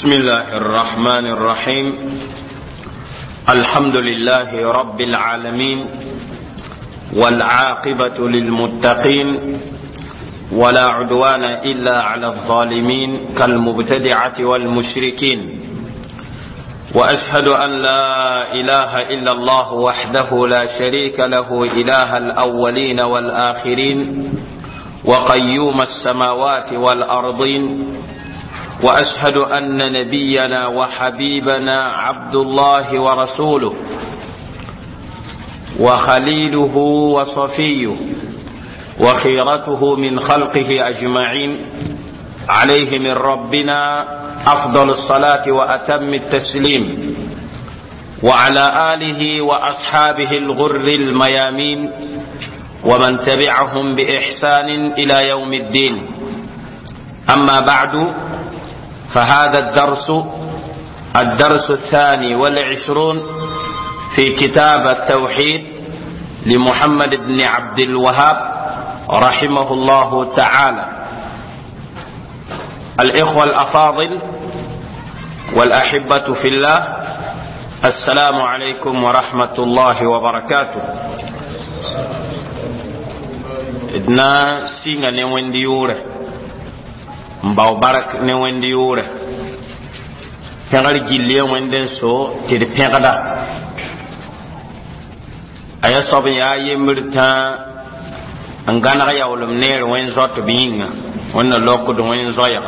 بسم الله الرحمن الرحيم. الحمد لله رب العالمين، والعاقبة للمتقين، ولا عدوان إلا على الظالمين كالمبتدعة والمشركين. وأشهد أن لا إله إلا الله وحده لا شريك له إله الأولين والآخرين وقيوم السماوات والأرضين. وأشهد أن نبينا وحبيبنا عبد الله ورسوله وخليله وصفيه وخيرته من خلقه أجمعين، عليه من ربنا أفضل الصلاة وأتم التسليم، وعلى آله وأصحابه الغر الميامين، ومن تبعهم بإحسان إلى يوم الدين. أما بعد، فهذا الدرس 22 في كتاب التوحيد لمحمد بن عبد الوهاب رحمه الله تعالى. الإخوة الأفاضل والأحبة في الله، السلام عليكم ورحمة الله وبركاته. إدنا سينا نوين ديوره mbaw barak ne wendi yure pengal gille wenden so te de pengada aya sob ya yemirta angana ga yawlum neer wen zot binga wonna lokko do wen zoya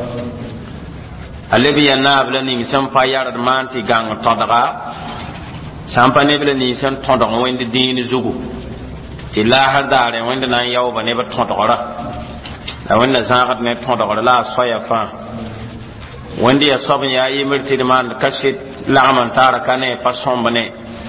alebi ya nabla ni sam pa yar man ti gang todaga sampa ne bla ni sam todaga wendi dini zugu ti la hadare wenda nan yawba ne ba todaga la wanda zagat ne ton da la soya fa wanda ya sobin ya yi mirti man kashit la'aman tara kane pason bane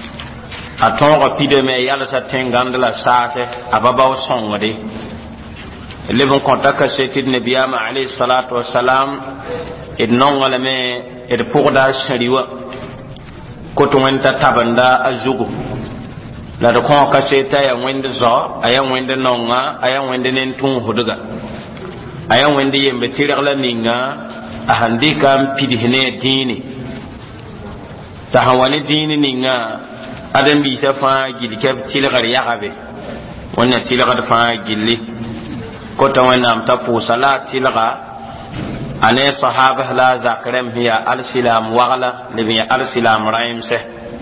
atonga pide me yalla sa tengandla sase ababa songode lebon konta kashit nabiyama alayhi salatu wassalam idnon wala me ed pugda shariwa koto wanta tabanda azugu la do kon kashita ya wanda zo aya wanda nonga aya wanda nen tun huduga ayan wende yembe tiragla ninga ahandika mpidihne dini tahawani dini ninga adam bi safa gidikab tilagar yagabe wannan tilagar fa gilli ko ta wannan ta fu salat tilaga ane sahaba la zakram hiya al-silam wagla libi al-silam raimse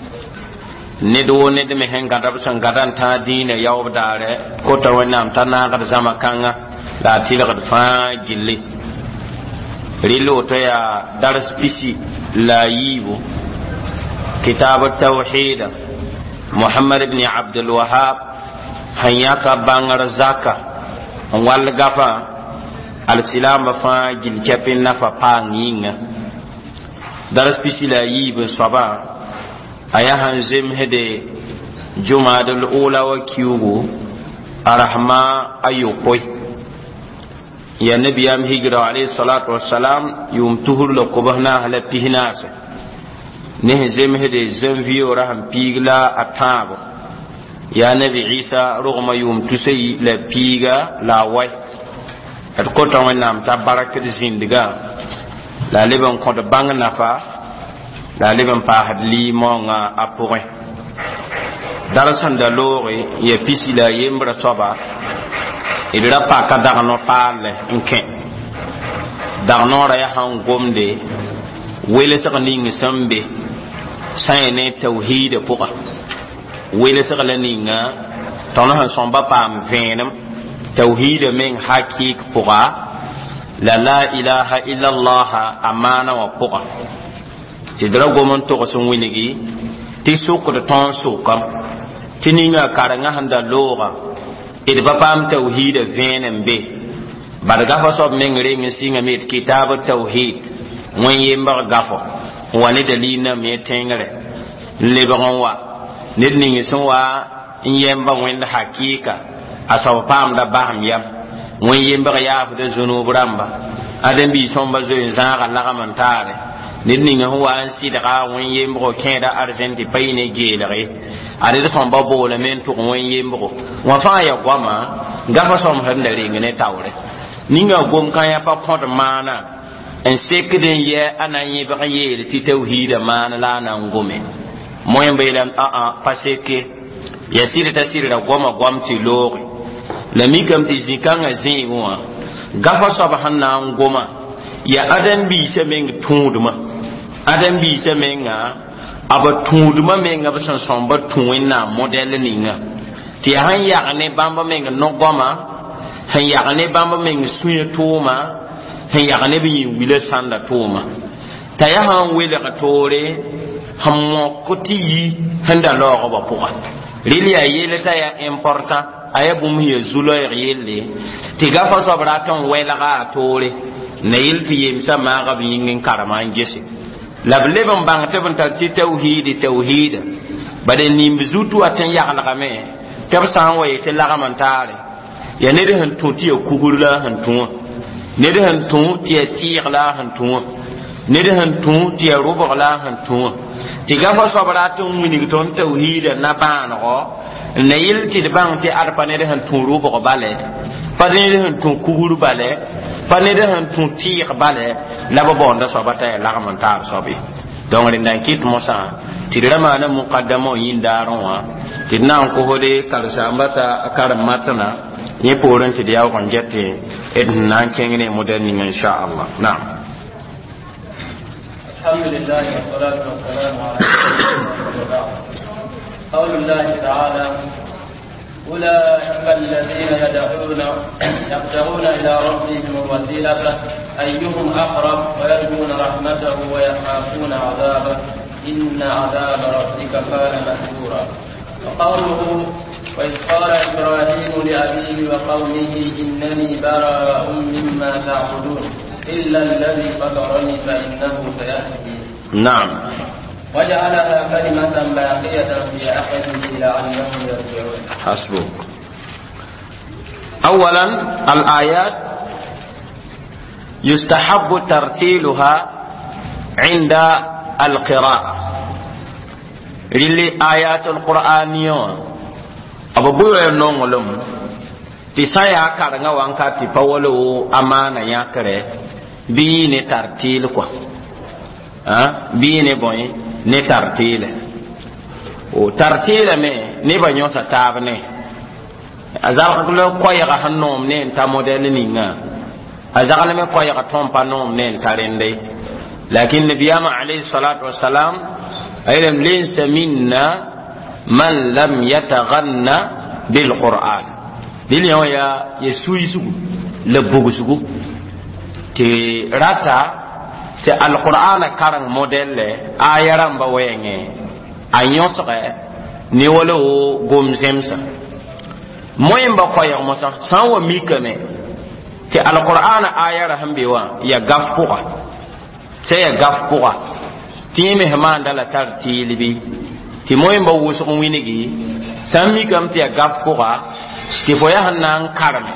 nido ne de me henga dab san gadan ta dini yawdare ko ta wannan ta na gar zamakanga la tilgad fa gilli rilo to ya dars pisi la yibu kitab at-tauhid Muhammad ibn Abdul Wahhab hayaka bangar zaka wal gafa al-silam fa gil kapin nafa panginga dars pisi la yibu saba aya hanzim hede jumadul ula wa kiyugo arahma ayukoy ya nabiyam hijra alayhi salatu wassalam yum tuhur lo ko bahna hala pihnas ne zem hede zanviyo raham pigla atabo ya nabi isa rugma yum tusay la piga la way at ko tan wanam ta barakat zindiga la leban ko de bang nafa la leban pa hadli monga apore darasan da lori ya pisila yembra soba idira pa ka dagno paale nke dagno ra ya han gomde wele sa ningi sambe sayne tauhid puqa wele sa la ninga tono han somba pam venam tauhid men hakik puqa la ilaha illa allah amana wa puqa tidra gomon to ko sun winigi ti sukko de ton sukam tininga karanga handa lora id babam tauhid venem be barga fa sob mengre ngisinga mit kitab tauhid wen yembar gafo wani dalina me tengre lebagon wa nidni ngisun wa yemba wen hakika asaw pam da baham yam wen yembar ya fu de zunub ramba adam bi somba zo zanga lagamantare nidni ngwa an sidqa wen yembo kenda argenti payne gelere ade de famba bole men to wen yembo wa fa ya gwama gafa som hande ringe ne tawre ninga gom kan ya pa pot mana en sekden ye anayi ba yele ti tawhid man la nan gome moyen baylan paseke ya sire ta sire da goma gwamti lori la mi kam ti zikanga zinwa gafa subhana ngoma ya adan bi se meng tunduma adan bi se menga aba tunduma menga ba san somba tuwina model ninga ti han ya ne bamba menga no goma han ya ne bamba menga suye tuma han ya ne bi wile sanda tuma ta ya han wile ka tore han mo koti handa lo ba puka rili ya yele ta ya important aya bum ye zulo yele ti gafa sobra ton wela ga tore ne yilti yimsa ma ga bi ngin karama ngesi lable ban bang te ban ta ti tauhid bade nim bizutu atan ya kala kame te ba san waye te la man tare ya ne de han tuti ya kugurla han tuwa ne de han tu ti ya tiqla han tuwa ne de han tu ti ya rubla han tuwa ti gafa sobra ton wini ton tauhid na ban go ne yilti de bang te arpa ne de han tu rubko bale pa ne de han tu kuguru bale pa ne de han tu tiq bale la ba bonda sobata la man tar sobi donc rin dan kit mosa ti rama na muqaddamo yindaron wa ti nan ko hode kal sambata karam matana ni poran ti diaw kon jette ed nan kengene moderni insha Allah na'am alhamdulillah wassalatu wassalamu ala rasulillah قول الله تعالى أولئك الذين يبتغون إلى ربهم الوسيلة أيهم أقرب ويرجون رحمته ويخافون عذابه إن عذاب ربك كان محذورا. وقوله وإذ قال إبراهيم لأبيه وقومه إنني براء مما تعبدون إلا الذي فطرني فإنه سيهدين. نعم. وجعلها كلمة باقية في آخره لعلهم يرجعون. حسبك. أولا الآيات يستحب ترتيلها عند القراءة. للي آيات القرآنية أبو بوي نونغلم تسايا كارغا وانكا تفاولو أمانة ياكري بيني ترتيل كوا بيني بوي ne tartile o tartile me ne ba nyosa tabne azal ko koyaga hannom ne ta model ninga azal me koyaga tompa nom ne tarende lakin nabiyama alayhi salatu wassalam aylam laysa minna man lam yataghanna bil qur'an dil ya yesuisu le bogusugo te rata te alqur'ana karang modelle ayaram ba wenge anyosre ni wala gom zemsa moyen ba koyo mosa sanwa mikane te alqur'ana ayara hambewa ya gafpuqa te ya gafpuqa timi hamanda la tartilibi ti moyen ba wusu winigi sammi kam te ya gafpuqa ti foya hanan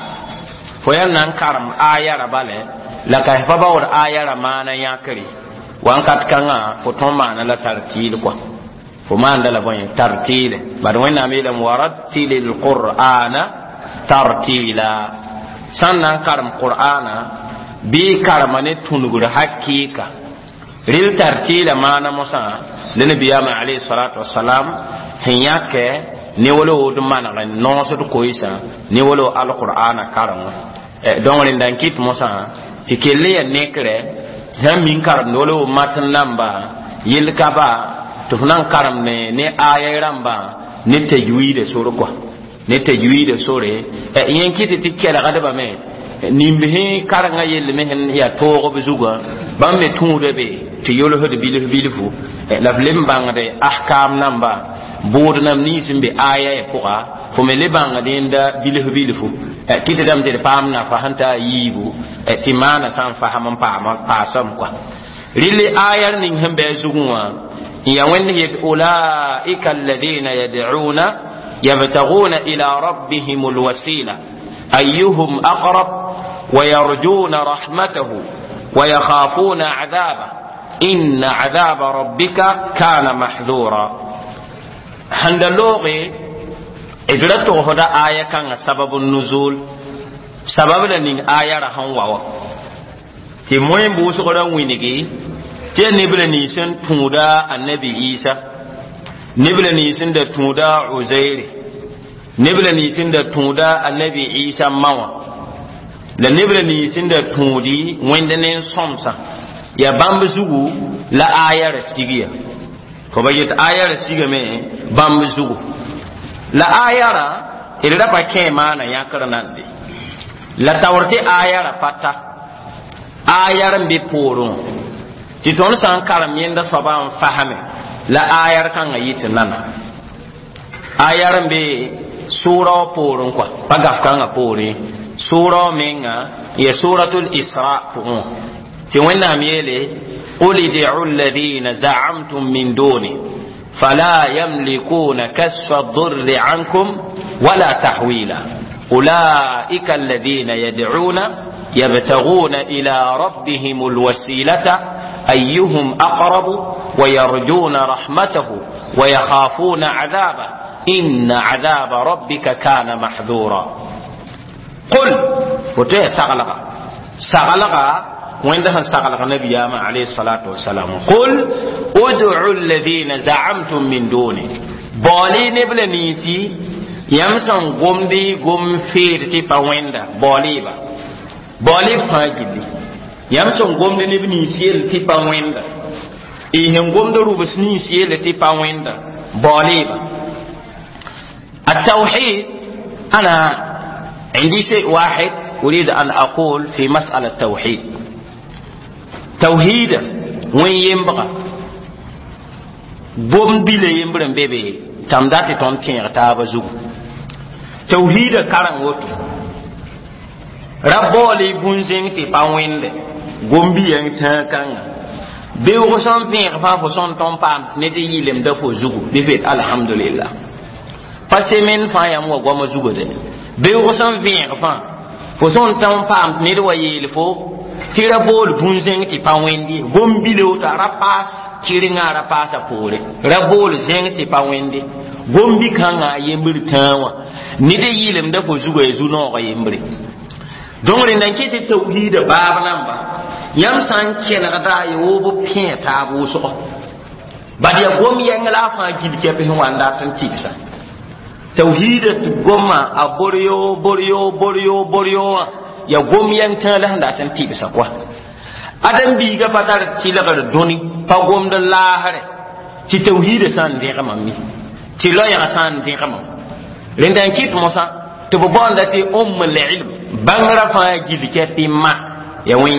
karam ayara bale la ka fa bawr ayara mana yakari wan kat kanga fo ton mana la tartil quoi fo manda la bon tartil bar wena milam warattilil qur'ana tartila sannan karam qur'ana bi karamane tunugur hakika ril tartila mana musa le nabiyama alayhi salatu wassalam hinyake ni wolo dum mana no so ko isa ni wolo alqur'ana karam donc len kit musa ikelle ya nekre zam min karam dolo matan lamba yel kaba to funan karam ne ayiramba ne tajwide soro kwa ne tajwide sore yen kiti tikela gadaba me nimbe karanga yel mehen ya togo bezuga bamme tunde be ti yolo hode bilifu la flem bangade ahkam namba bod nam ni simbe aya e poka fo me le bangade nda bilifu kiti dam de pamna fa hanta yibu timana san fa hamam pa sam kwa rili ayar ning hembe zugunwa ya wende yed ulaika alladhina yad'una yabtaghuna ila rabbihimul wasila ayyuhum aqrab wa yarjuna rahmatahu wa yakhafuna 'adaba inna 'adaba rabbika kana mahdhura handaloge idratu hoda aya kan sababun nuzul sabab la ning aya ra han wawa tɩ moẽ bʋʋsgrã wĩngi tɩ yaa nebla nins n tũuda annabi isa nebla nins n da tũuda uzayre nebla nins n da tũuda annabi isa mawa la nebla nins n da tũudi wẽnd ne sõmsã ya bãmb zugu la aya ra sigya fo ba yet aya ra sigame bãmb zugu la aya ra d ra pa kẽ maana yãkr nande la taoor tɩ aya ra pata aya ra n be poorẽ tɩ tõnd sã n karem yẽnda soaba n fasame la aya kãngã yɩ tɩ nana aya ra n be sʋʋra wã poorẽ kɔa pa gaf kãngã poorẽ sʋʋra wã menga ya suratul isra pʋgẽ tɩ wẽnnaam yeele qul id'u alladhina za'amtum min duni fala yamlikuna kashfa ad-durri 'ankum wala tahwila ulaika alladhina yad'una يبتغون إلى ربهم الوسيلة أيهم أقرب ويرجون رحمته ويخافون عذابه إن عذاب ربك كان محذورا قل فتح سغلغا وعندها سغلغ نبي عليه الصلاة والسلام قل ادعوا الذين زعمتم من دونه بالي نبل نيسي يمسن قمدي قم فيرتي فويندا باليبا بالي فاجلي يمسن قمدي نبني سيل تي فويندا إيهم قمد روبسني سيل تي فويندا باليبا التوحيد أنا عندي شيء واحد أريد أن أقول في مسألة التوحيد توحيد وين ينبغى بوم بيلي ينبغى بيبي تمداتي تونتين غتابة زوج توحيد كارن وط ربولي بونزين تي باويند غومبي ينتاكان بيوغسون فين غفافوسون تنبام نتي يلم دفو زوج بفيت الحمد لله فاسمين فايام وغوما زوج دي بيوغسون فين غفان فوسون تنبام نتي ويلفو tira bol bunzeng ti pawendi gombile uta rapas kiringa rapasa pore rabol zeng ti pawendi gombi kanga yembir tawa ni de yilem da fo zugo yezu no ga yembre donc re nan kiti tauhid baba namba yam san kena da yo bo pien tabu so badiya gom yengla fa gidke pe wanda tan tiksa tauhid gomma aboryo ya gom yan tan la handa tan ti bisa kwa adam bi ga fatar ti la ga doni pa gom da lahare ti tauhid san de ga mammi ti lo ya san de ga mam rendan kit mosa to bo bonda ti ummul ilm bangra fa gili ke pi ma ya won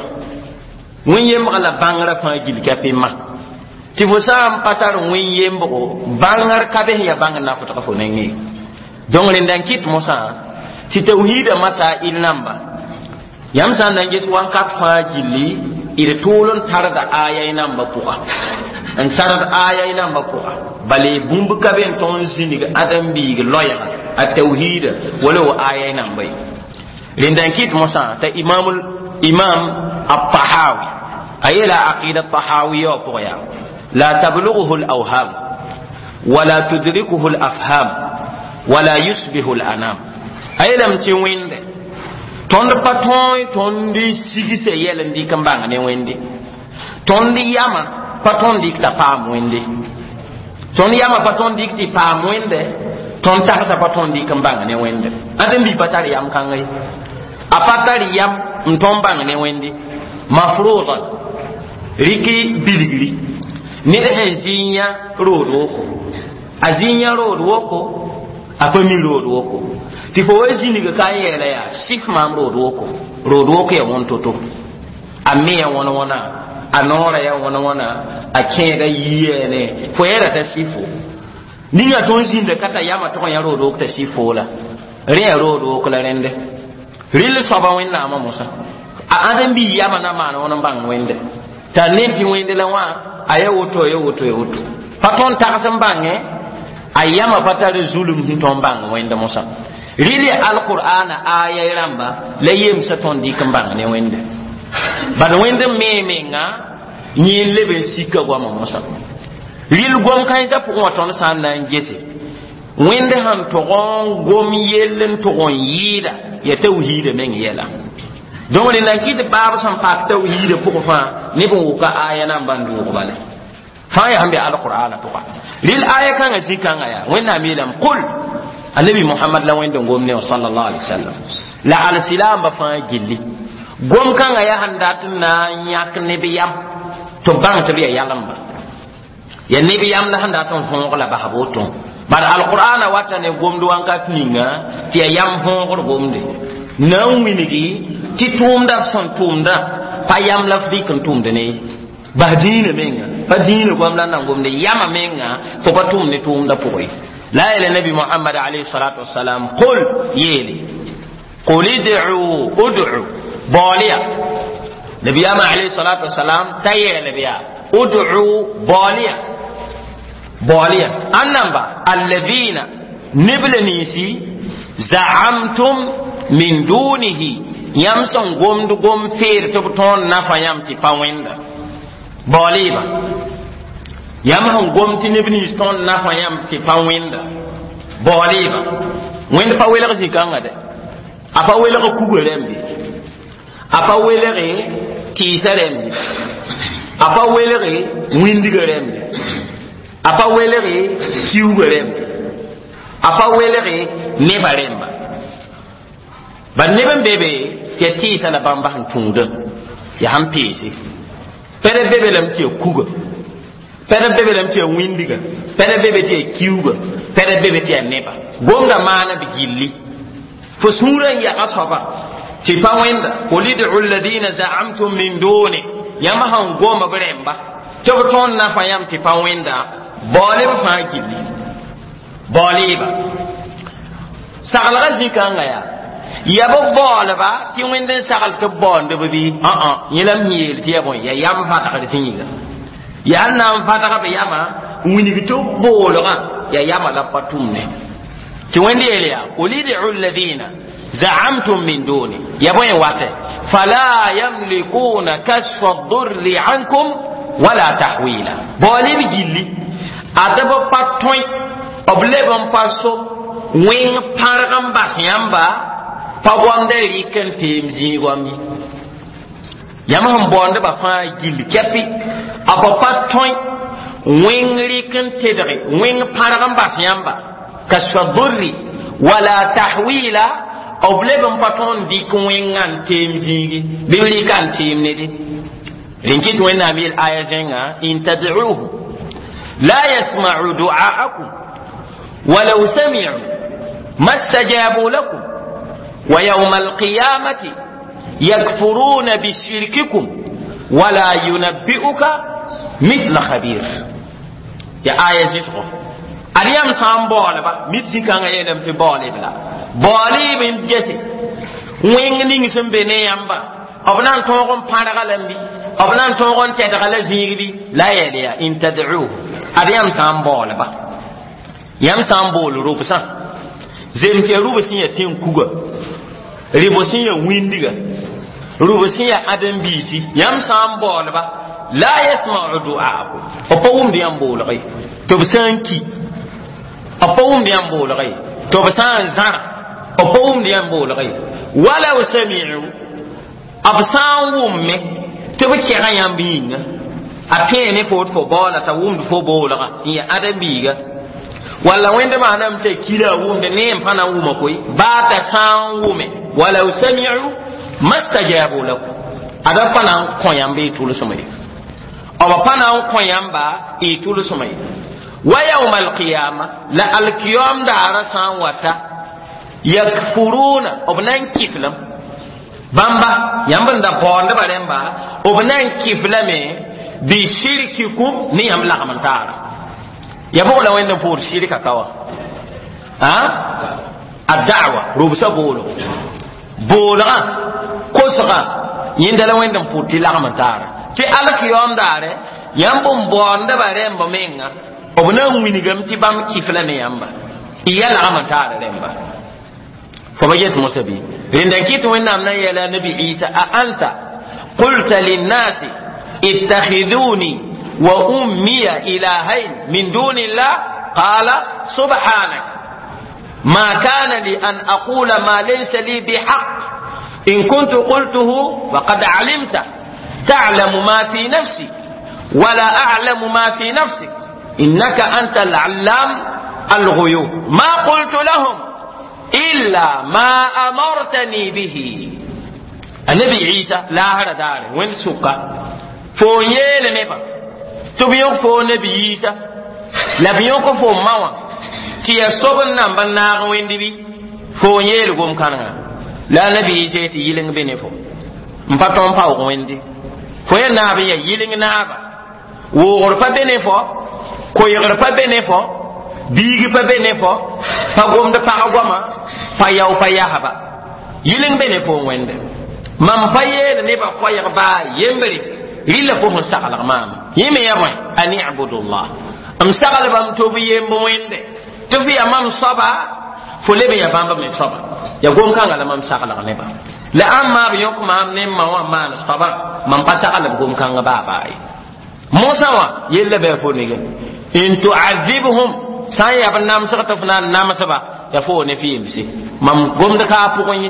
yemba la bangra fa gili ke pi ma ti fo sam patar won yemba ko bangar ka be ya bangar na fota ko nengi donc rendan kit mosa ti tauhid masa il namba yam san nan gis wan kat fa jilli ire tolon tarda aya namba puka an tarda aya namba puka bale bumbu kaben ton zini ga adam bi ga loya at tauhid wala aya namba lindan kit musa ta imam at-tahawi ayla aqida at-tahawi ya puya la tablughu al-awham wala tudrikuhu al-afham wala yusbihu al-anam aylam ti wende tond paton tondi sigise yelen di kambanga ne wende tondi yama paton di ta pam wende tondi yama paton di ti pam wende ton ta sa paton di kambanga ne wende aden bi patari yam kangai a patari yam ntombanga ne wende mafruḍan riki biligri ni de zinya rodo azinya rodo ko akwai rodo ko ti fo wajini ga kayela ya sif mam rodo ko ya wontoto amme ya wona anora ya wona akega yene fo era ta sifo ninga ton zinda kata yama to ya rodo ko ta sifo la re rodo ko la rende ril soba wenna ma musa a adam bi yama na ma wona bang wende ta nenti wende la wa aya woto paton ta kasam bange ayama patare zulum ton bang wende musa rili alquran aya ramba la yem saton di kambang ne wende ban wende memenga nyin lebe sika gwa mosa ril gom kan sa pu waton san nan jese wende han to gom yellen to gon yida ya tauhid men yela donc ni nan kit babu san pak tawhid pour fa ne bon ka aya nan bandu ko bale fa ya hambe alquran to ka lil aya kan asikan aya wenna milam qul annabi muhammad la wende ngomne sallallahu alaihi wasallam la al silam ba fa gilli gom kan aya handatun na nyak ne biyam to bang to biya yalamba ya ne biyam na handatun fon ko la ba haboton bar alquran wata ne gomdu wanka tinga ti yam fon ko gomde nan winigi ti tumda son tumda payam lafdi kan tumde ne badina menga badina gomla nan gomde yama menga fo ko tumne tumda poy la ila nabi muhammad alayhi salatu wassalam qul yeli qul ud'u baliya nabi alayhi salatu wassalam tayyela biya ud'u baliya annamba alladhina niblanisi za'amtum min dunihi yamson gomdu gom fer to ton nafa yamti pawenda boliba yamhon gomti nebni ton nafa yamti pawenda boliba wenda pawela ko sikanga de apa wela ko kugolembi apa welere kisarembi apa welere windigerembi apa welere kiugerembi apa welere nebaremba ban neben bebe ke ti sana bamba han tungde ya han pesi pere bebe lam ti kuga pere bebe lam ti windiga pere bebe ti kiuga pere bebe ti neba gonga mana bi gilli fo suran ya asaba ti pawenda ulidu alladhina za'amtum min duni yama han goma bremba to ton na fayam ti pawenda bolim fa gilli boliba sagala zikanga ya bo bolba ti wende sagal ke bonde bi yelam yel ti yabo ya yam fata ka sinyiga ya nam fata ka be yama wini to bolga ya yama la patumne ti wende elia ulidu alladhina za'amtum min duni yabo en wate fala yamlikuna kashfa ad-durri ankum wala tahwila boli bi gilli adabo patoy oblebon paso wing pargam basyamba pabwande riken timzi wami yamam bonde ba fa gil kepi apapa toy wing riken tedri wing paragam basyamba kasfadurri wala tahwila oblebam paton di kwingan timzi bibli kan timne di rinkit wena bil ayatenga in tad'uhu la yasma'u du'aakum walau sami'u mastajabu lakum ويوم القيامة يكفرون بشرككم ولا ينبئك مثل خبير يا آية زيسو أريام سامبول با ميتي كان يلم في بالي بلا بالي بين جسي وين نين سمبني يامبا أبنان تونغون بانغالمبي أبنان تونغون تدغال زيغدي لا يليا إن تدعوه أريام سامبول با يام سامبول روبسان زمتي روبسين يتين كوغا ribosin ya windiga rubosin ya adam bisi yam sam bolba la yasma'u du'aakum opawum bi ambol gai to bisanki opawum bi ambol gai to bisan zara opawum bi ambol gai wala usami'u absan wumme to bi kira yam binga apene fo bola ta wum fo bola ya adam biga wala wende ma nam te kila wumde ne mpana wuma koy bata san wume wala usami'u mastajabu lakum ada pana koyambe tulu sumay aba pana koyamba e tulu sumay wa yawmal qiyamah la al qiyam da arasan wata yakfuruna obnan kiflam bamba yamba da bonde baremba obnan kiflame bi shirkikum ni amla amantara yabo la wenda pour shirika kawa ad-da'wa rubsa bolo bola kosa yinda la wenda pour tilamatara ti alaki yondare yambo bonde baremba menga obna winigam ti bam kifla ne yamba iyala amatara remba fa bajet musabi rinda kitu wenna na yala nabi isa a anta qulta lin-nasi ittakhiduni وأمي إلهين من دون الله قال سبحانك ما كان لي أن أقول ما ليس لي بحق إن كنت قلته فقد علمت تعلم ما في نفسي ولا أعلم ما في نفسك إنك أنت العلام الغيوب ما قلت لهم إلا ما أمرتني به. النبي عيسى لا هذا دار وين سكا فويل نبا تبيون فو نبي عيسى لا بيون فو ماوا كي يصبن نام بنا وين دبي فويل قوم كانا لا نبي عيسى تيلين بينفو مبتون باو وين دي فويل نبي ييلين نابا وغرفة بينفو كويغرفة بينفو biigi pa bene fo pa gomda pa goma pa yaw pa yahaba yiling bene fo wende mam pa yele ne ba ko yaba yembri illa fo mo sakala mam yime yamoy ani abudullah am sakala bam to bi yembo wende to fi amam saba fo lebe ya bamba me saba ya gom kanga la mam sakala ne ba la amma bi yok mam ne ma wa man saba mam pa sakala gom kanga ba bay musa wa yelle be fo ne in tu'azibhum san ya ban nam sa ta fana nam sa ba ya fo ne fi msi mam gom da ka pu konyi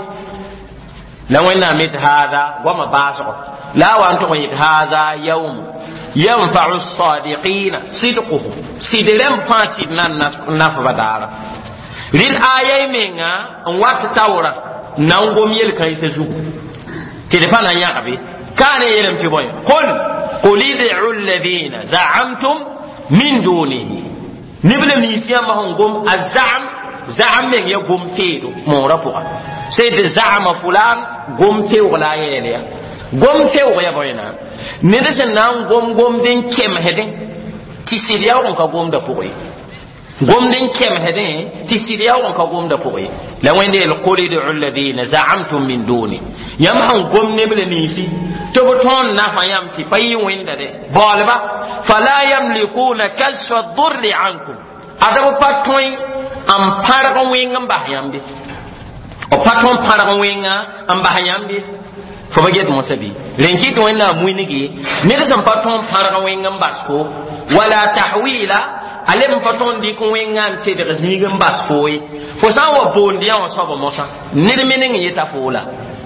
la wena mit hada wa ma baso la wa antu konyi hada yawm yanfa'u as-sadiqin sidquhum sidram fasid nan naf badara lil ayay menga on wat tawra nan gom yel kan se zu telefana ya kabe kana yelam ti boy qul id'u alladhina za'amtum min dunihi nibla misiya ma hongom azam men ya gom feedo mo rapuka c'est de za'ama fulan gom tew la yele ya gom tew ya boyna ne de nan gom den kem heden ti sidiya on ka gom da puyi gom den kem heden ti sidiya on ka gom da puyi la wende al qulidu alladhina za'amtum min duni yam han gom nibla misi to boton na fa yam ti payi wenda de bolba fala yamlikuna kashfa ad-durri ankum adabu patoi am paraga winga mbahyambe o paton paraga winga am bahyambe fo baget mosabi lenki to wena muinigi ne da paton paraga winga mbasko wala tahwila alem paton di ko winga ante de zinga mbasko fo sa wa bondi on so ba mosa ne de menen yeta fola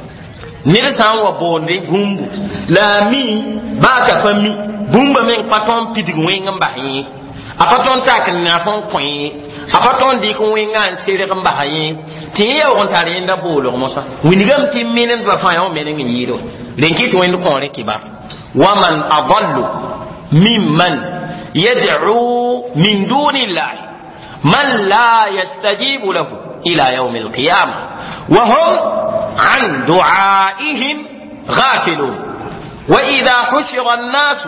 nir san wa bonde gumbu la mi ba ka fami bumba men paton pidig wenga mbahi a paton tak na fon koyi a paton di ko wenga an sere gamba hayi ti ya on tare inda bolo mosa winigam ti menen ba fa yo menen yiro lenki to en ko re kibar wa man adallu mimman yad'u min dunillahi man la yastajibu lahu ila yawm al-qiyamah wa hum عن دعائهم غافلون وإذا حشر الناس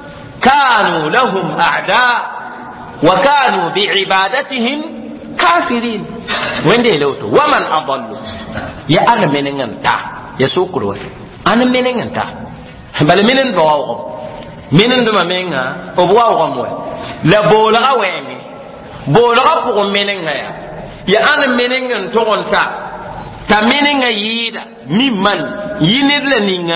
كانوا لهم أعداء وكانوا بعبادتهم كافرين وين دي لوتو ومن أضل يا أنا منين أنت يا سوكرو أنا منين أنت بل منين بواهم منين دم منها أبواهم لا بولغ ويني بولغ فوق منين يا أنا منين أنت أنت tameninga yida mimman yinir la ninga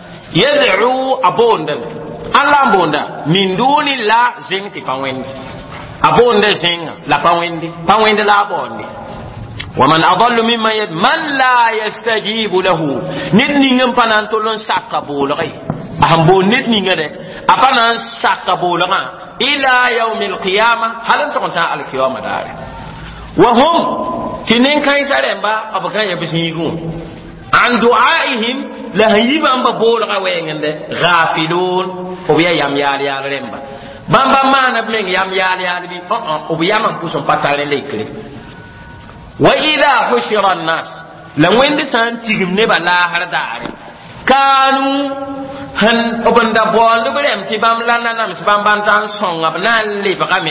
yad'u abonda alla bonda min duni la zinti pawendi abonda zinga la pawendi la bondi waman adallu mimman man la yastajibu lahu nidninga panantolon sakabulai ahambo nidninga de apanan sakabulanga ila yawmil qiyamah halan tonta al qiyamah dare wa hum tinin kai saremba abakan ya bisigu an du'aihim la hayibam ba bol gawengende ghafilun obiya yam yal remba bamba mana men yam yal bi obiya man puson patale lekre wa idha hushira an-nas la wende san tigim ne ba la har dare kanu han obanda bol do berem ti bam lana nam bam ban tan songa nan le bagame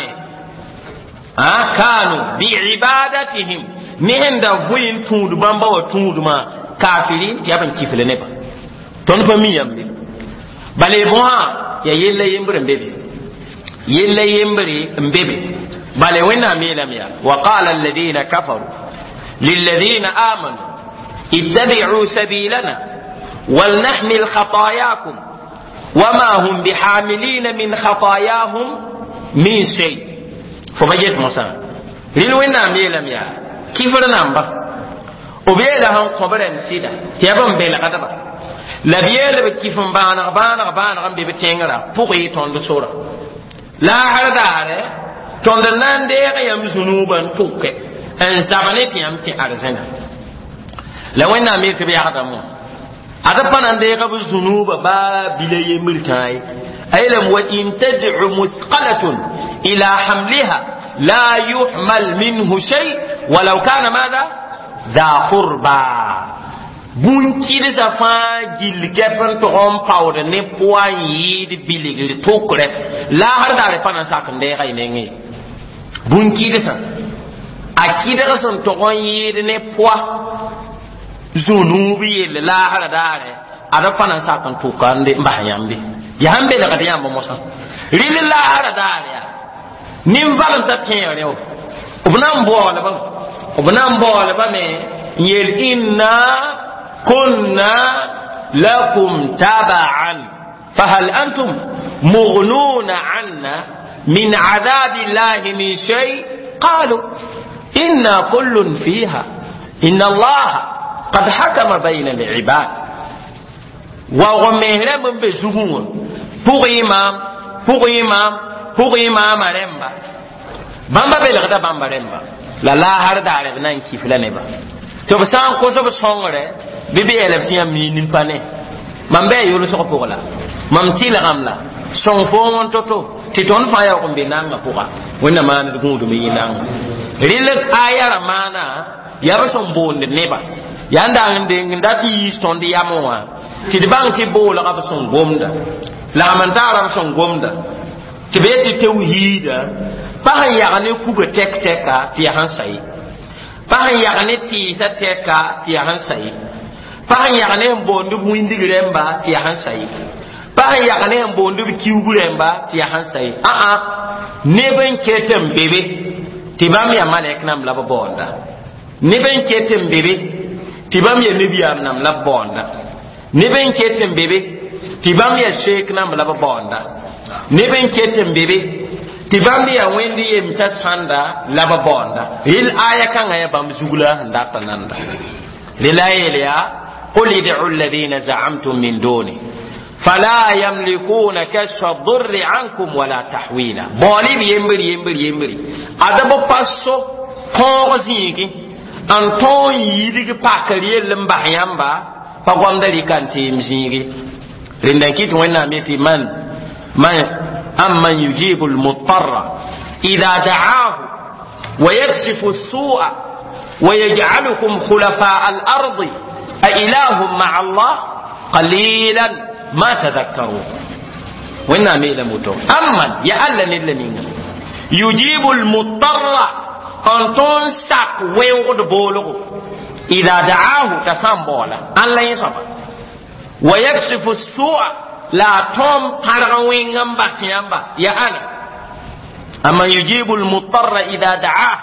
kanu bi ibadatihim mihenda vuin tundu bamba wa tundu ma kafirin ya ban kifile ne ba ton pa mi yambe bale boha ya yella yembre mbebe yella yembre mbebe bale wena mela miya wa qala alladhina kafaru lil ladina amanu ittabi'u sabilana wal nahmil khatayakum wama hum bihamilin min khatayahum min shay fo bajet musa lil wena mela miya kifir namba o beela han kobren sida tiyabam bela kadaba la biele be kifum bana be tengra pour y ton sura la hardare ton de nande ga yam zunuban tukke en zabane tiyam ti arzena la wena mi tibi adamu ada panande ga zunuba ba bilaye multai aylam wa in tad'u musqalatun ila hamliha la yuhmal minhu shay walau kana madha dha qurba bunki de sa fa gil gepen to on pawde ne poan yidi biligli tokre la har dare pana sakande kay nengi bunki de sa akida ga son to on yidi ne poa zunubi yele la har dare ada pana sakan to kande mbahayambe yahambe la kadiyam mo mosa rili la har dare ya nim balam sa tiere o obnam boole ba me yel inna كنا لكم تبعا فهل أنتم مغنون عنا من عذاب الله من شيء قالوا إنا كل فيها إن الله قد حكم بين العباد وغمهنا من بزهون pour imam رمبا بامبا بلغدا بامبا رمبا لا هر دار بنان كيفلا نبا تو بسان كوسو بسونغره bibi elef tiyam ni nimpane mambe yulu soko pola mam tila gamla son fo mon toto ti ton fa ya ko be nanga poka wonna man du ngudu mi nanga rilek ayara mana ya ba son bonde neba ya ndande ndati ton di yamowa ti de banki bola ka son gomda la man tara son gomda ti be ti tauhida pa ya ne ku be tek teka ti han sai pa ya ne ti sa teka ti han sai pahan yakane mbondu mwindi giremba ti hansai pahan yakane mbondu kiuguremba ti hansai neben ketem bebe tibam ya malek nam laba bonda neben ketem bebe tibam ya nabiyam nam laba bonda neben ketem bebe tibam ya sheik nam laba bonda neben ketem bebe tibam ya wendi ya misas handa laba bonda il aya kan ya bam zugula ndata nanda lilayya قل ادعوا الذين زعمتم من دونه فلا يملكون كشف الضر عنكم ولا تحويلا بولي يمبري ادب باسو كوزيكي انتون يدي باكري لمبا يامبا فقوم دلي كانتي مزيغي رندكيت وين ميتي من امن يجيب المضطر اذا دعاه ويكشف السوء ويجعلكم خلفاء الارض أإله مع الله قليلا ما تذكرون وإنا ميلا موتو أمن يألن اللنين يجيب المضطر أنتون ساك ويوغد بولغ إذا دعاه تسامبولا أن لا يصبر ويكشف السوء لا توم ترغوين بسيامبا يألن أما يجيب المضطر إذا دعاه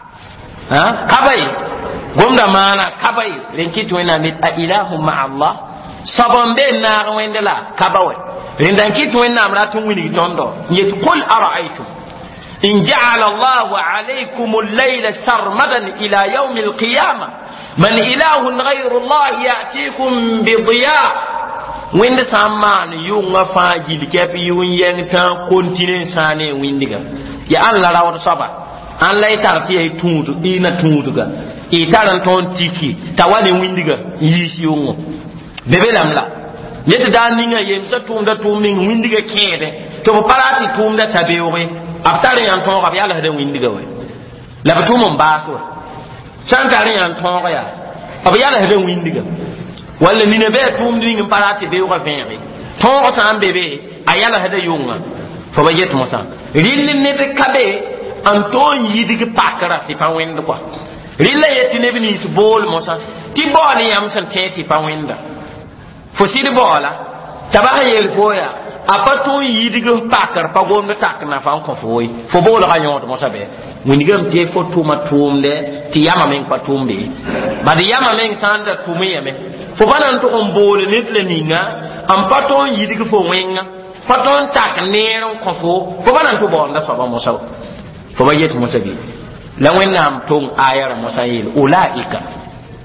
كبي gomda mana kabay renkit wena mit a ilahu ma Allah sabon be na wendela kabawe rendankit wena amratun wini tondo yet qul ara'aytum in ja'ala Allah alaykum al-layla sarmadan ila yawm al-qiyamah man ilahun ghayru Allah ya'tikum bi dhiya wenda samman yunga fajil kepi yun yenta continue sane windiga ya Allah rawdo saba an lay tarti ay tundu ina tunduga itaran ton tiki tawani windiga yisi yongo bebe lamla yete da ninga yemsa tumda tumning windiga kede to parati tumda tabewe aftare yan ton ga yalla hada windiga we la batumon baso santare yan ton ga ya aba yalla hada windiga walla nina be tumdi ngin parati be ga fere ton ko san bebe ayala hada yonga fo ba yet mosa rilin ne be kabe anton yidige pakara ti pa wendo kwa rilla yeti ne bini su bol mosa ti bol yam san teti pa wenda fo sidi bola tabaha yel foya apato yidige pakar pa gombe takna fa ko foy fo bol ga nyot mosa be windigam te fo tuma tumde ti yama men pa tumbe badi yama men sanda tumi yame fo banan to on bol nit le ninga am pato yidige fo wenga paton tak neron ko fo banan to bonda so ba mosa fo ba yet mosa bi la wẽnnaam tʋng ayara mosã yeel ulaika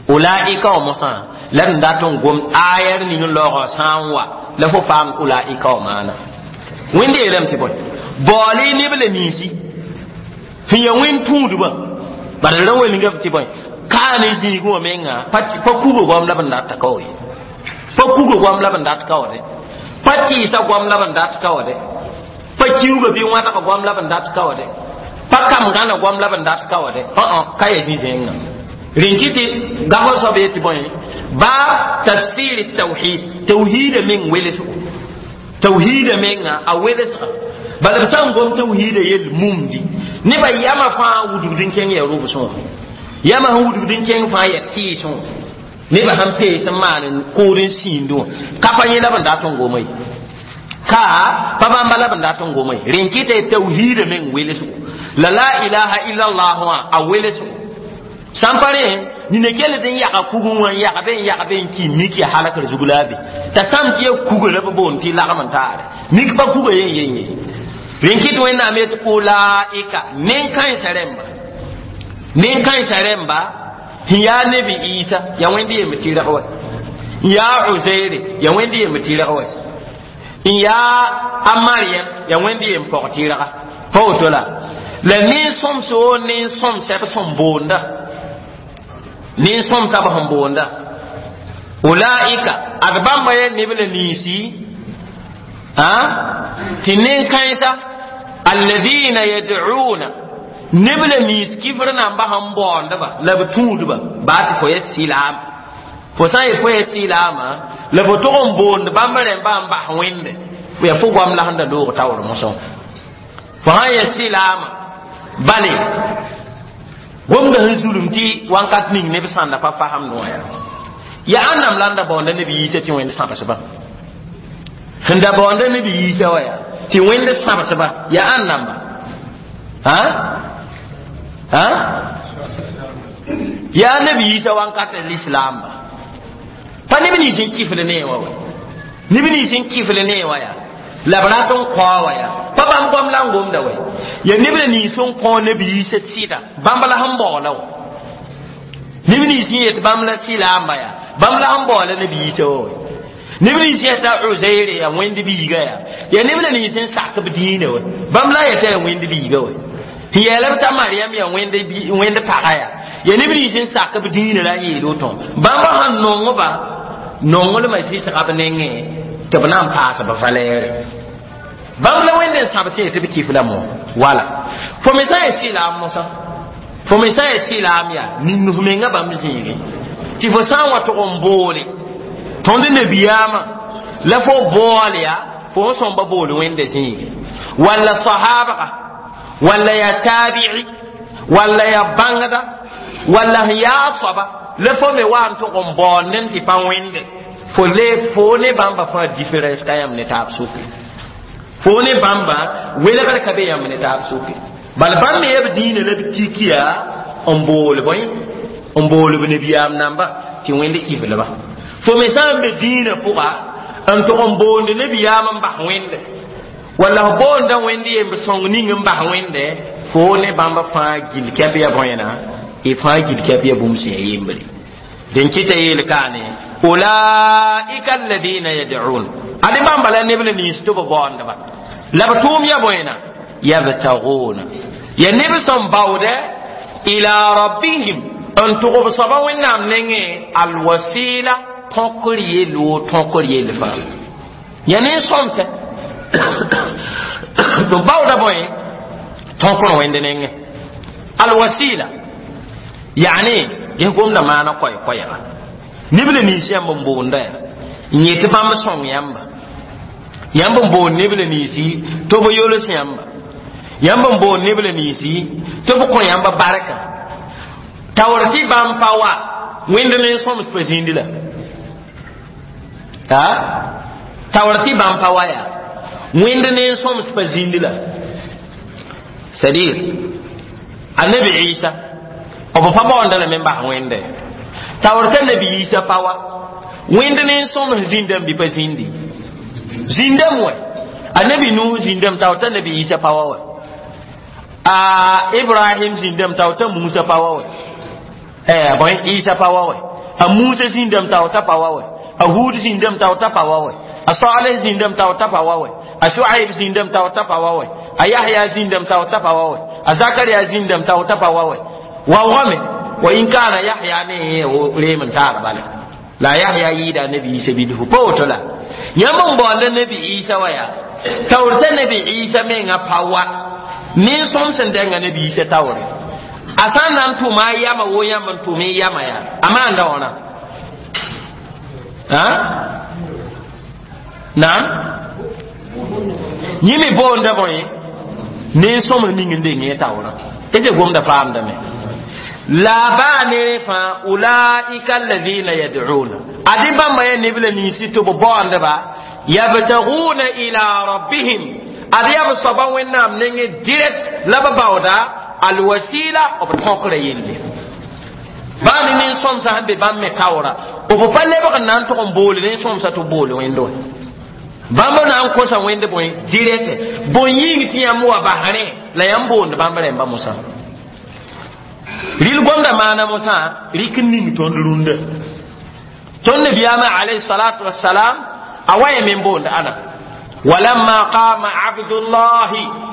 ulaika wa musa lan datun gom ayar ni lo sanwa la fo fam ulaika wa mana winde elam ti boy boli ni bele nisi hiya win tundu ba bar ran wani ngam ti boy kane ji go menga pati pakugo gom la banda ta kawai pakugo gom la banda ta kawai pati sa gom la banda ta kawai pakiugo bi wata ko gom la banda ta kawai pakam gana gom la banda ta kawai kaya ji jenga rinkiti gaho so be ti boy ba tafsir tauhid min welesu tauhid min a welesu bal san gom tauhid yel mumdi ni ba yama fa wudu din ken ya rubu so yama wudu din ken fa ya ti so ni ba han pe san manin korin sindo kafanye la banda ton gomai ka pa ban bala banda ton gomai rinkiti tauhid min welesu la ilaha illa allah a welesu sampare ni ne kele den ya kugun wan ya ben ki miki halakar zugulabi ta sam ki kugo la bon ti la man taare miki ba kugo yen rinki to ina me to ulaika min kan saremba ya nabi isa ya wandi ya mutira kawai ya uzairi ya wandi ya mutira kawai ya amaryam ya wandi ya mpokotira ka fotola la ni som se ba som bonda nin som saba hambonda ulaika agbamba ye nibele nisi tinin kaisa alladhina yad'una nibele nis kifrana ba hambonda ba labtudu ba ti fo yesilam fo sai fo yesilama labo to hambonda ba mare ba wende fo ya fo gwam la handa do tawro muso fo ha yesilama bale gomda hansulum ti wankat ning ne bisanda pa faham no ya annam landa bonda ne bi yise ti wen samba saba handa bonda ne bi yise waya ti wen samba saba ya annam ha ya nabi yise wankat al-islam pa ne bi sin kifle ne wa ni bi sin kifle ne waya labraton kwawaya pa bam gom langom da wai ya nibla ni son ko ne bi se sida bambala hambo law nibni si et bamla sila ambaya bamla hambo la ne bi se o nibni si ta uzairi ya wendi bi ga ya nibla ni sin sakka bidine wa bamla ya ta wendi bi ga wa ya labta maryam ya wendi pagaya ya nibni sin sakka bidine la yi do ton bamba han nongo ba nongo le mai si sakka benenge to banam pasa ba valere bamla wende sabse te biki fulamo wala fo me sa silam musa fo me sa silam ya ninu menga bamzini ti fo sa wa to ombole tonde ne biyama la fo bole ya fo son ba bole wende zini wala sahaba wala ya tabi'i wala ya bangada wala ya saba la fo me wa to ombole ti pa wende fo ne bamba fa difference kayam ne tapsuki fo ne bamba wele bal kabe yam ne tapsuki bal bambe yeb dine le tikiya ombole be ne biyam namba ti wende kifle ba fo me sambe dine puga am to ombole ne biyam mba wende wala bonda wende yem song ni ngam ba wende fo ne bamba fa gil kabe ya boyena e fa gil kabe ya bumsi yembali den kita yel kane ulaika alladhina yad'un ade bamba la nebele ni sto bonda ba labtum ya boyna yabtaghuna ya nebi som bawde ila rabbihim an tuqub sabawin nam nenge alwasila tonkoriye fa ya ne som se to bawda boy tonkor wende nenge alwasila yani ge gomna mana koy ya nibele ni siyam mbonda nyete bamba som yamba mbo nibele ni si to bo yolo siyamba yamba mbo nibele ni si to bo ko yamba baraka tawrti bam pawa wende ne som spesindila tawrti bam pawa ya wende ne som spesindila sadir annabi isa obo pa bonda le memba wende tawrta nabi isa pawa wende ne som zindam bi pesindi zindam wa annabi nuh zindam tawta nabi isa pawa wa Ibrahim zindam tawta Musa pawa wa boy isa pawa wa a Musa zindam taw tapawawe a Hud zindam taw tapawawe a Salih zindam taw tapawawe a Shu'aib zindam taw tapawawe a Yahya zindam taw tapawawe a Zakariya zindam taw tapawawe wa wame wa in kana Yahya ne remin tar bala la Yahya yida nabi Isa bidu potola yamon bo da nabi Isa waya tawrta nabi Isa menga pawa min som sen denga nabi Isa tawre asan nan tu ma yama wo yama tu me yama ya ama anda ona ha nan yimi bo nda boy ne som ni nginde nge tawra ese gomda faam da me la bani fa ulaika alladhina yad'una adiba ma ne bile ni situ bo anda ba yabtaghuna ila rabbihim adiya saban wennam nenge direct laba bawda alwasila obtokre yende bani ni som sa be bamme kawra o palle ba nan to on boli ni som sa to boli wendo bamba na ko sa wende boy direct bon yingi tiyamu wa bahane la yambo ndo bamba remba musa ril gonda mana musa rikin ton runda ton nabiyama alayhi salatu wassalam awaye min bonda ana walamma qama abdullah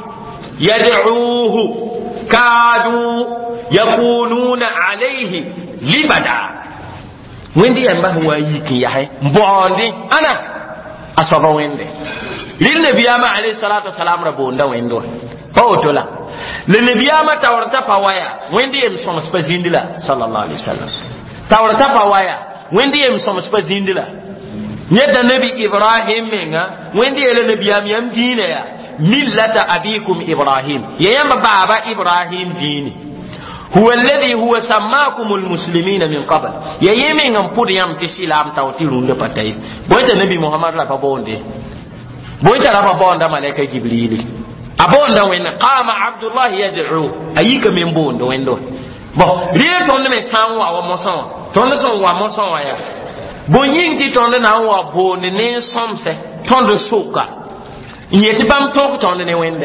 yad'uuhu kadu yakununa alayhi libada wendi yamba huwa yikin yahay mbondi ana asaba wende ril nabiyama alayhi salatu wassalam rabonda wendo pawtola le nabiyama tawrata pawaya wendi em som spazindila sallallahu alaihi wasallam tawrata pawaya wendi em som spazindila nyeda nabi ibrahim menga wendi ele nabiyam yam dine ya millata abikum ibrahim yayamba baba ibrahim dini huwa alladhi huwa sammakumul muslimina min qabl yayeme ngam pudi yam tislam tawtirunde patay boyta nabi muhammad la pabonde boyta la pabonda malaika jibril abonda wena qama abdullah yad'u ayika min bondo wendo bo riye tonne me sanwa wa moson tonne son wa moson wa ya bonyin ti tonne na wa bonne ne somse tonne suka yeti bam tok tonne ne wende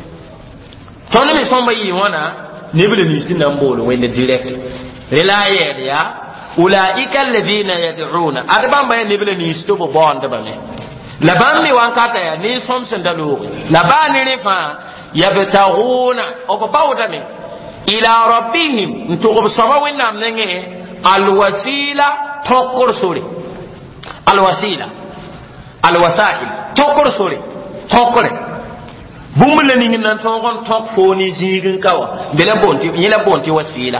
tonne me somba yi wana nebele ni sinna mbolo wende direct relaye ya ulaika alladhina yad'una adban bayan nebele ni stobo bonda bame labami wankata ya ni somsen dalu labani rifa yabtaghuna obawda me ila rabbihim ntugo sabawi namnenge alwasila tokor sori alwasila alwasail tokor sori tokore bumule ni nan togon tok foni jigin kawa bele bonti yela bonti wasila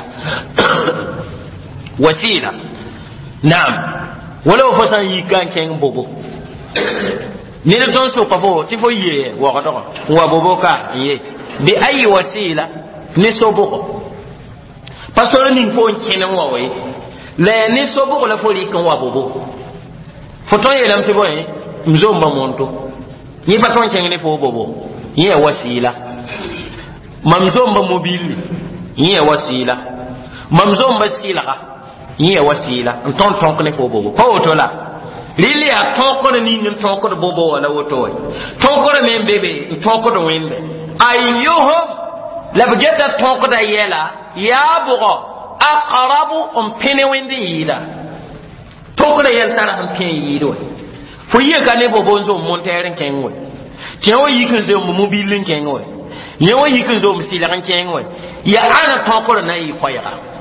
wasila naam wala fasan yikan ken bobo ni le ton so pafo ti fo ye wa ko wa bobo ka ye bi ayi wasila ni so boko pasoro ni fo nkene wa we le ni so boko la fo ri kan wa bobo foto ye lam ti boy mzomba monto ni pa ton nkene fo bobo ye wasila mamzomba mobile ye wasila mamzomba silaka ye wasila ton ton kene fo bobo ko to la lili a tokoro ni ngin tokoro bobo wala woto tokoro men bebe tokoro wende ayyuhum labjata tokoro yela ya bugo aqrabu pene wende yida tokoro yel tara pene yido fo yiga ne bobo nzo monteren kenwe tiyo yikin zo mobilin kenwe yewo yikin zo msilan kenwe ya ana tokoro na yi kwaya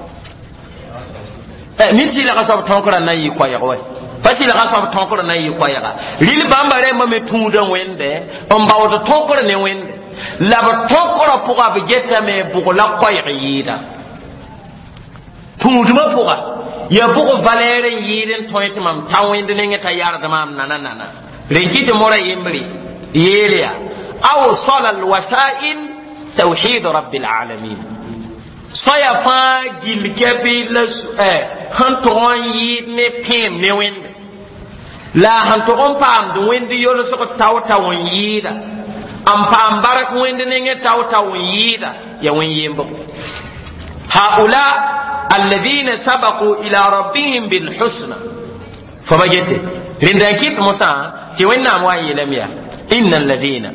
ni sila ka sab tokoro na yi kwaya we pasi la kasam tonkoro na yi kwaya lili bambare ma me tunda wende on bawdo tonkoro ne wende la ba tonkoro puga be getta me bugo la kwaya yida tunduma puga ya bugo valere yiden toyte mam tawende ne ngata yar da mam nana renkite mora yimbri yelia aw sala al wasail tawhid rabbil alamin saya fa gil kebil hanton yid ne pem ne wende la hanton pam do wende yolo so tawta won yida am pam barak wende ne tawta won yida ya won yembo haula alladhina sabaqu ila rabbihim bil husna fabajete rinda kit musa ti wenna mo ayelamia innal ladina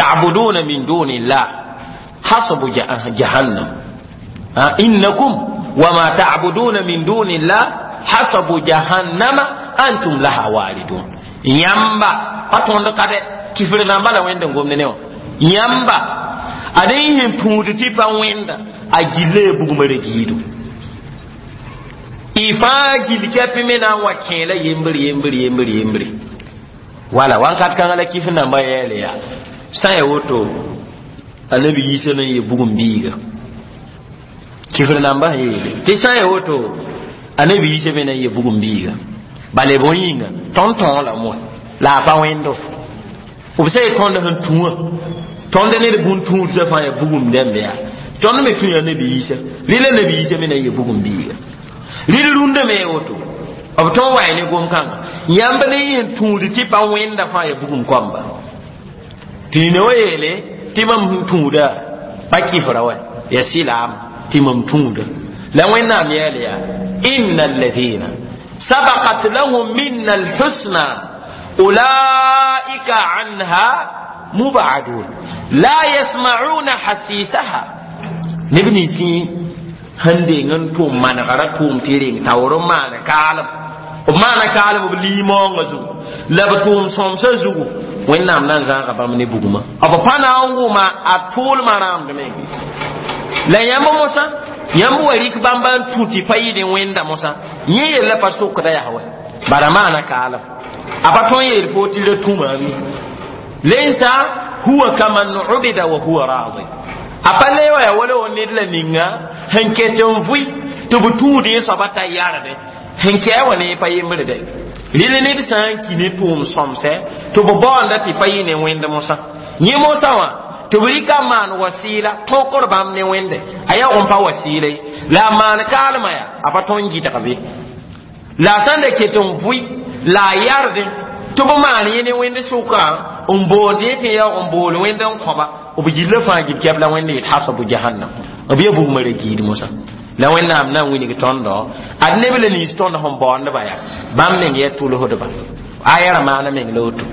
ta'buduna min duni allah hasabu jahannam innakum وما تعبدون من دون الله حسب جهنم أنتم لها واردون يامبا أتون لكade kifirna bala wenda ngomne ne yamba adin hin tuuti tipa wenda agile bugumare gido ifa gilike pimena wa kela yembri wala wankat kan ala kifina mbayele ya sai woto annabi yisa nan ye bugum biga kifirna mbayele te sai woto annabi yisa bena ye bugum biga bale boyinga tonton la mo la pa wendo o sai kon da tuwa tonde ne bun tuwa se fa ye bugum dembe ya tonde me tuya annabi yisa lile annabi yisa bena ye bugum biga lilunde me woto abton wayne gom kan yamba ne yin tuudi ti pa wenda fa ya bugum kwamba tino yele timam tuuda baki farawa ya silam timam tuuda la wena miyale ya innal ladina sabaqat lahum minna alhusna ulaika anha mubadun la yasma'una hasisaha nibni si hande ngan to managara tum tiring tawro mana kalam o mana kalam bu limo ngazu labatum somsa zugu wennam nan zanga bam ne buguma aba pana nguma atul maram de me la yambo mosa yambo wari k bamban tuti payide wenda mosa yeye la pasuk da yahwa bara mana kalam aba ton yel foti le tumami laysa huwa kaman ubida wa huwa radi apale wa ya wala woni la ninga hanke tonfui to butude so bata yarade hanke woni payimbe de lile ne san kine tum somse to bo bonda ti payine wende mosa nyi mosa wa to brika man wasila to korbam ne wende aya on pa wasile la man kalma ya apaton jita kabe la tande ke tonfui la yarde to bo man yene wende suka on bonde te ya on bol wende on khoba obijile fa gid kebla wende hasabu jahannam obiye bu mare gidi musa la wenda am nan wini tondo adne bele ni tondo hon bonda baya bam ne nge tulo hodo ba ayara mana men lotu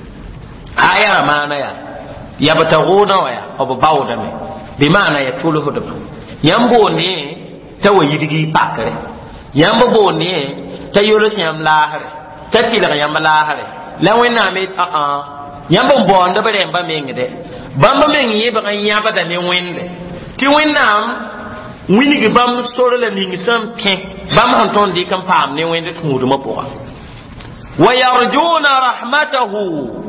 ayara mana ya yabtaguna wa ya obo bawda me bi mana ya tulo hodo ba yambo ne tawayidigi bakare yambo bo ne tayolo syam lahare tatila yam lahare la wenda me yambo bonda bare mba mengde bamba mengi ba kan yaba da ne wende ti wennam wini ge bam soro la ningi sam pe bam han ton di kan pam ne wende tudu ma poa wa yarjuna rahmatahu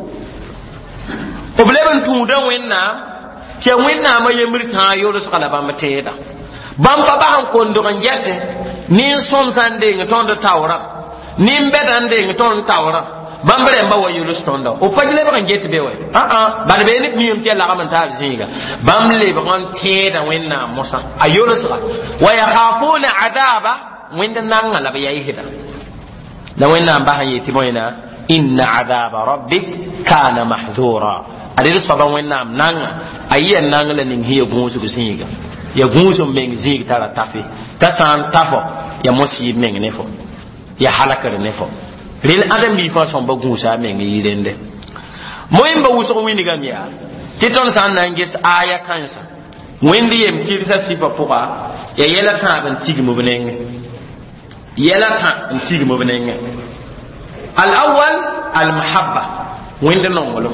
obleban tudu wennam ke wennam ma yemirta yoro skala bam teeda bam ba han kon do kan jette ni som sande ngi ton do tawra ni mbedande ngi ton tawra bambare mba wa yulu stonda o pajle ba kan jette be way ba be ni miyum ti la gaman ta zinga bamle ba kan teeda wenna musa ayulu sa wa yakhafuna adaba wenda nanga la ba yayi hida la wenna ba han yiti moyna inna adaba rabbik kana mahzura adil saban wenna nanga ayyan nanga la ning hiya gunsu zinga ya gunsu meng zig tara tafi tasan tafo ya mosi meng nefo ya halakare nefo rel adam bi fa son ba gunsa men yirende moyin ba wuso wini gamya titon san nangis aya kansa wendi yem kirsa sifa puka ya yela ta ban tigi mo benenge yela ta ban tigi mo benenge al awwal al mahabba wende nongolo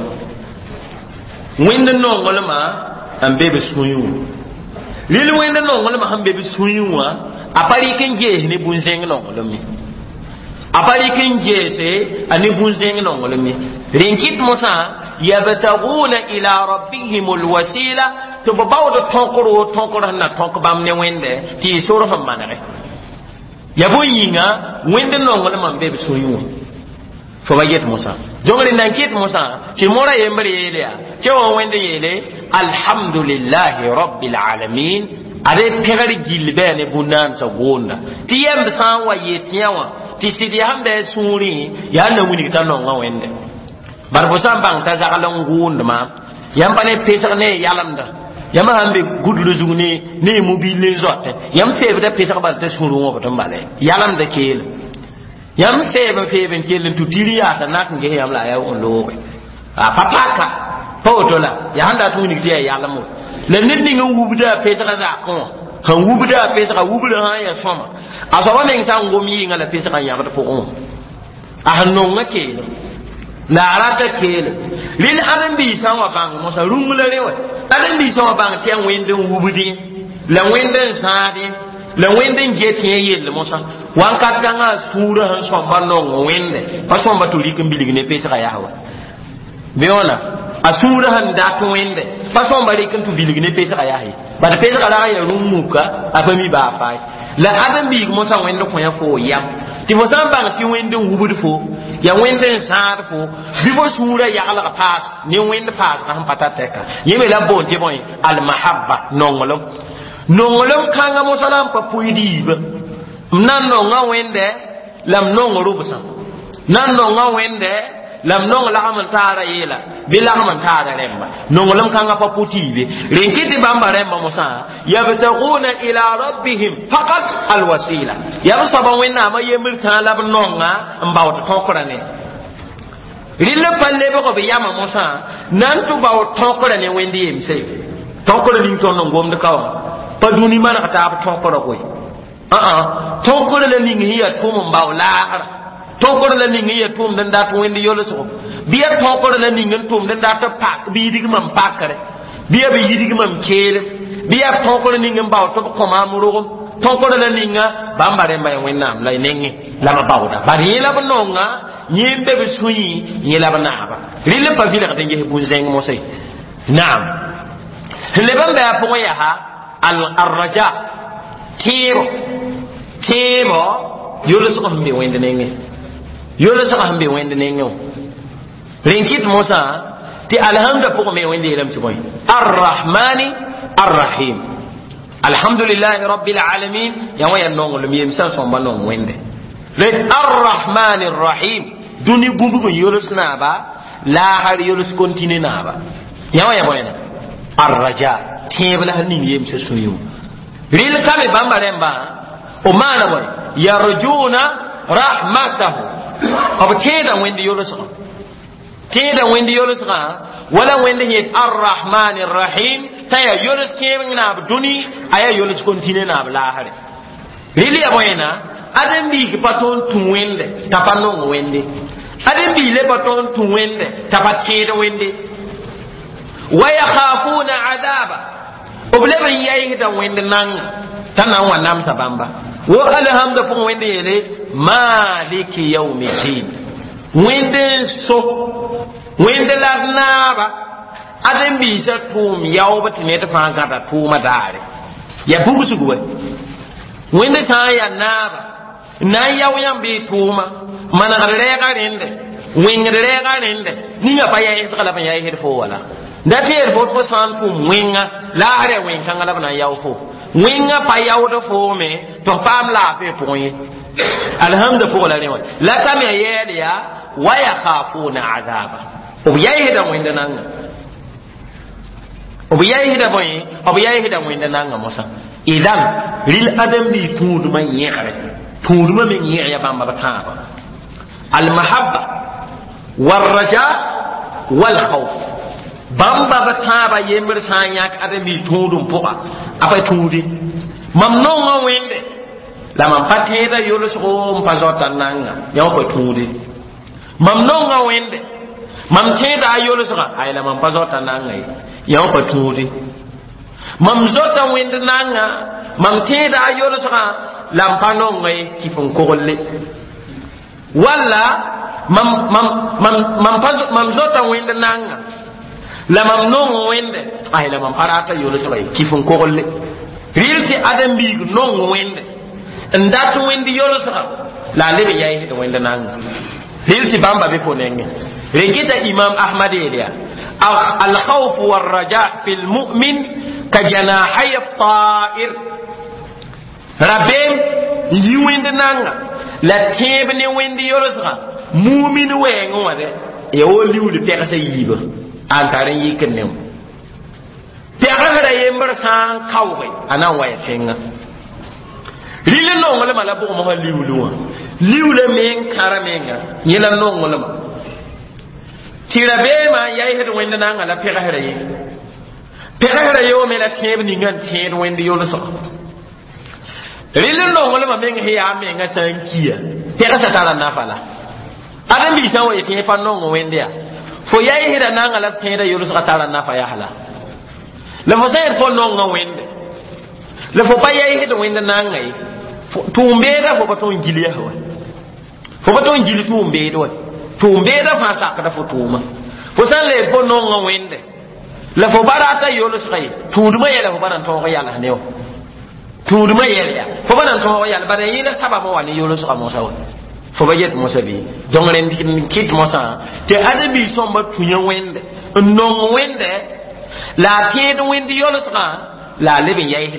ma am bebe suyu lil wende nongolo ma am bebe suyu wa apari kenje ne bunzeng nongolo mi apari kin jese ani bunzeng no ngolmi rinkit musa yabtaguna ila rabbihimul wasila to bawdo tonkoro na tonkobam ne wende ti soro fam manare yabuyinga wende no ngolma bebe soyu fo bayet musa jongre nankit musa ti mora yembre yeleya ti o wende yele alhamdulillahi rabbil alamin ade pegari gilbe ne bunan sa gonda ti yembe san wa yetiyawa tisidi hambe suri ya na wuni ta no ngawende barbo sambang ta zakalon gundma yamba ne pesa ne yalamda yama hambe gudlu zugune ne mobile zotte yam febe da pesa ba ta suru ngo to mbale yalamda kel yam febe kel tutiri ya ta nak nge yam la ya on lo a papaka potola ya handa tu ni tiya yalamu le nit ni ngu buda pesa za ko han wubda pesga wubda ha ya soma asaba men san gomi ngala pesga ya ga ko a hannon ngake la arata kele lil adam bi san wa bang mo sa rungula rewa adam bi san wa bang tian wende wubdi la wende saade la wende ngeti yelle mo sa wan kat nga sura han so banno wende pa so batuli kan biligine pesga ya hawa beona asura han da to wende pa so bari kan tu biligine pesga ya hi ba da pesga la ya rumuka afami ba fa la adam bi mo sa wende ko ya fo yam ti fo san bang ti wende wubudu fo ya wende saar fo bi fo sura ya ala pass ni wende pass han patateka yeme la bon ti boy al mahabba nongolom kanga mo salam pa puidi ba nan no nga wende lam no rubusa nan no nga wende lam no la haman tara yela bila haman tara remba nongolom kanga pa putibe rinkiti bamba remba musa yabtaguna ila rabbihim faqat alwasila yabsaba wenna ma yemir ta lab nonga mbawta tokorane rilla palle ba ko be yama musa nan tu baw tokorane wendi yemse tokorane ton no gomde kaw pa duni mana ta tokoro koy tokoro la ningi ya tum mbawla tokoro la ningi ya tum dan da to wendi yolo so biya tokoro la ningi tum dan da ta pak bi dig mam pakare biya be yidig mam kele biya tokoro ningi mbaw to ko ma muro tokoro la ninga bambare mbay wennam lay nengi la ba bawda bari la ba nonga nyimbe be suyi yela ba naaba rille pa vila ka ngi bu zeng mo sey naam le bamba ya po ya ha al raja kebo yolo so hambe wende nenge yolo so hambe wende nenge rinkit musa ti alhamda ko me wende lam ci boy arrahmani arrahim alhamdulillahi rabbil alamin ya waya nongol mi yemsa so banon wende le arrahmani arrahim duni gumbu yolo sna ba la har yolo continue na ba ya waya boyna arraja kebla hanin yemsa so yu ril kame bambaremba o mana boy yarjuna rahmatahu abu teda wendi yolosa wala wendi het arrahmanir rahim taya yolos kebe na abduni aya yolos continue na ablahare rili aboyena adam bi ki paton tu wende tapano wende adam bi le paton tu wende tapateda wende wa yakhafuna adaba oblebe yayi da wende nan tanan wa nam sabamba wa alhamdu fu wende yele maliki yawmiddin wende so wende la naba adam bi sa tum yawba tineta fa gata tuma dare ya bubu su guwe wende sa ya naba na yaw yam bi tuma mana rega rende wenge rega rende ninga pa ya isala pa ya hir fo wala ndater fo san fu wenga la are wen kan ala bana yaw fo wenga pa yaw do fo me to pam la fe poye alhamdu fo la rewa la tam ya ya wa yakhafuna azaba o yayi da wenda nan o yayi da boy o yayi da wenda nan musa idan lil adam bi tudu man yare tudu man yare ya bamba bataba al mahabba war raja wal khawf bamba bataba yember sanyak adabi tudum poka apa tudi mamnonga wende la mam pateda yolo so mpazota nanga yaw ko tudi mamnonga wende mam teda yolo so ay la mam pazota nanga yaw ko tudi mam zota wende nanga mam teda yolo so lam panonga kifon kolle wala mam zota wende nanga la mam non wende ay la mam parata yolo sabay kifun ko golle rilti adam bi non wende ndat wende yolo saba la lebe yayi to wende nang rilti bamba be ko nenge rekita imam ahmad eliya al khawf war raja fil mu'min ka janahay at-ta'ir rabem yi wende nanga la tebne wende yolo saba mu'min wengo wade e o liwde pekasa yiba antarin yikin ne pegara yembar san kawwe anan waya tenga lile no ngole mala bu mo liwle men karamenga yela no ngole ma tirabe ma yayi hedo wenda nanga la pegara yo me la tebe ni ngan tebe wenda yo so rilin no wala ma men hiya men nga san kiya te ka satara na fala adam bi san wa yake fa no wende ya fo yayi hira na ngala te da yulu satara na fa ya hala la fo sai fo no ngo wende la fo pa yayi hira wende na ngai tumbe da fo baton giliya hawa fo baton gili tumbe do tumbe da fa sa ka da fo tuma fo san le fo no ngo wende la fo barata yulu sai tuduma yela fo baran to yalla ne tuduma yela fo banan to yalla bare yina sababu wani yulu sa mo sawa fo bajet mo sabi jongren dikin kit mo sa te adabi somba tunya wende no wende la kid wende yulu sa la lebin yayi